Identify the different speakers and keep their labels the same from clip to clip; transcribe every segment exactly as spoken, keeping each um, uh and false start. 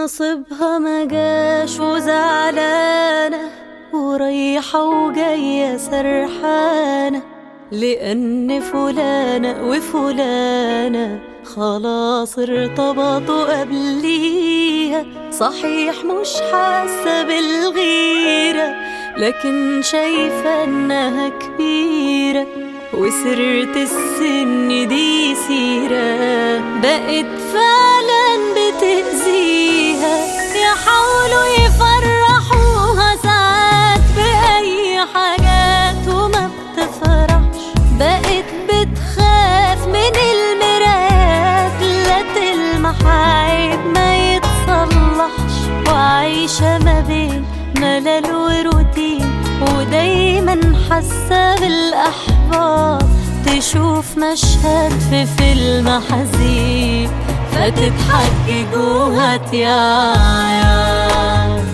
Speaker 1: نصيبها ما جاش وزعلانة ورايحة وجاية سرحانة، لأن فلانة وفلانة خلاص ارتبطوا قبليها. صحيح مش حاسة بالغيرة، لكن شايفة انها كبيرة، وسيرة السن دي سيرة بقت فعلا بتأذيها. يحاولوا يفرحوها ساعات بأي حاجات وما بتفرحش، بقت بتخاف من المرايات، لا تلمح عيب ما يتصلحش، وعايشة ما بين ملل وروتين، ودايما حاسة بالأحباط. تشوف مشهد في فيلم حزين فتضحك جوها تعيط.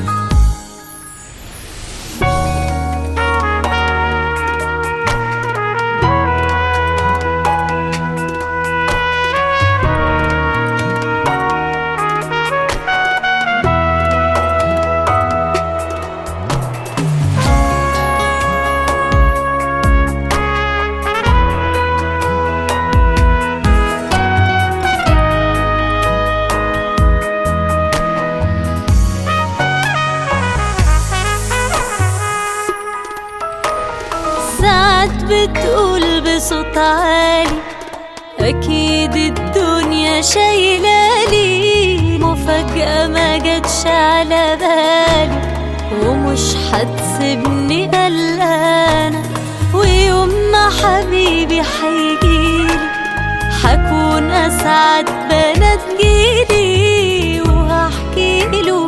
Speaker 1: ساعات بتقول بصوت عالي أكيد الدنيا شايلالي، مفاجأة ما جاتش على بالي ومش هتسيبني قلقانة. ويوم ما حبيبي حيجيلي حكون أسعد بنات جيلي، وهحكيله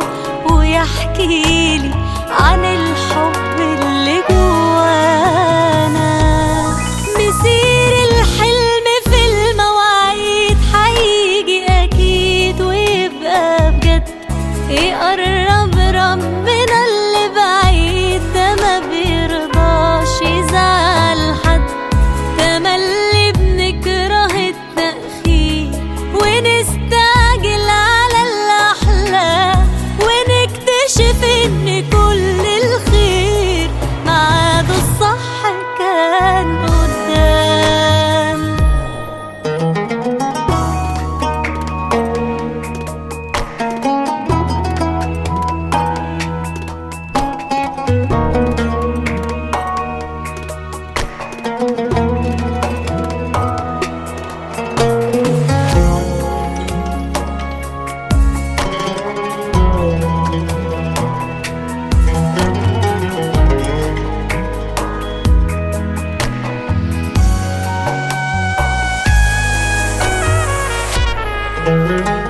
Speaker 1: ويحكيلي عن الحب اللي جوانا. مسير الحلم في المواعيد حيجي أكيد ويبقى بجد، يقرب ربنا اللي بعيد، ده ما بيرضاش يزعل حد، ده ملي بنكره التأخير ونستعجل على الأحلام، ونكتشف إن كل الخير معاده الصح كان قدام.
Speaker 2: Thank you.